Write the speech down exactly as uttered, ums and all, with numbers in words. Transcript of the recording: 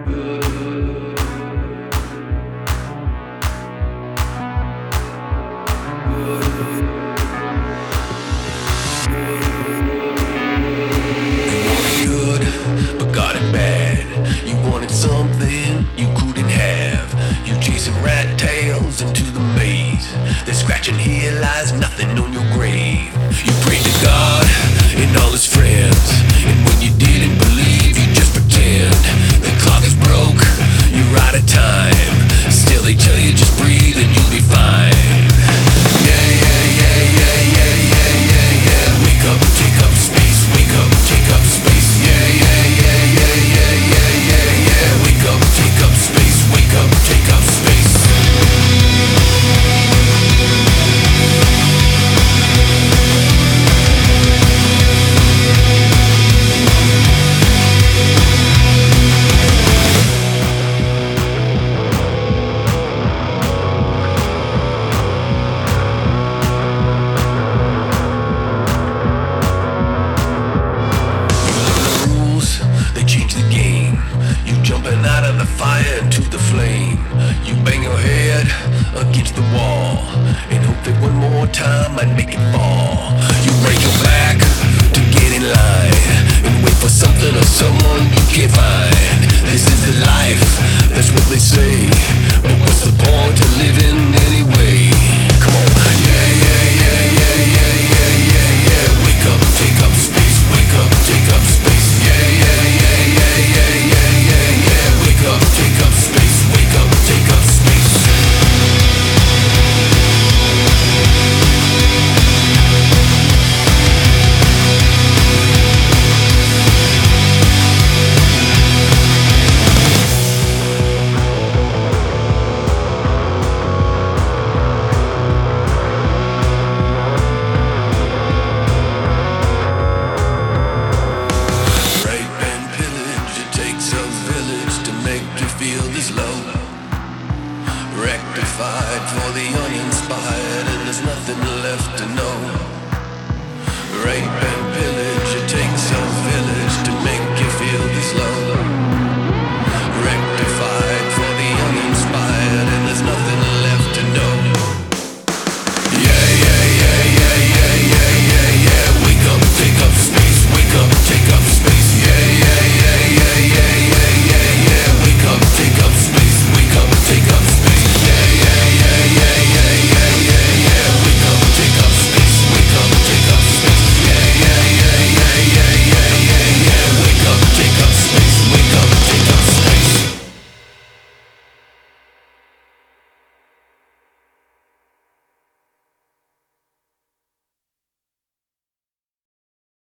But got it bad. You wanted something you couldn't have. You chasing rat tails into the maze. They're scratching, here lies nothing on your grave. You prayed to God and all his friends.